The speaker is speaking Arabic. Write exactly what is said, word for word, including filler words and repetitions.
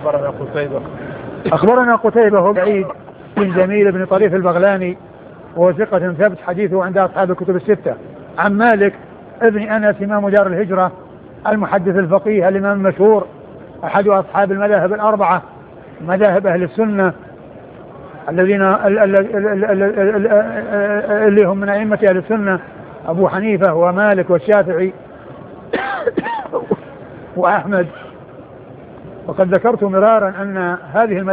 أخبرنا قتيبة أخبرنا قتيبة هو سعيد بن جميل بن طريف البغلاني وهو ثقة ثبت حديثه عند أصحاب الكتب الستة. عن مالك ابن أنس إمام دار الهجرة المحدث الفقيه الإمام المشهور أحد أصحاب المذاهب الأربعة مذاهب أهل السنة الذين اللي هم من أئمة أهل السنة أبو حنيفة ومالك والشافعي وأحمد. وقد ذكرت مرارا أن هذه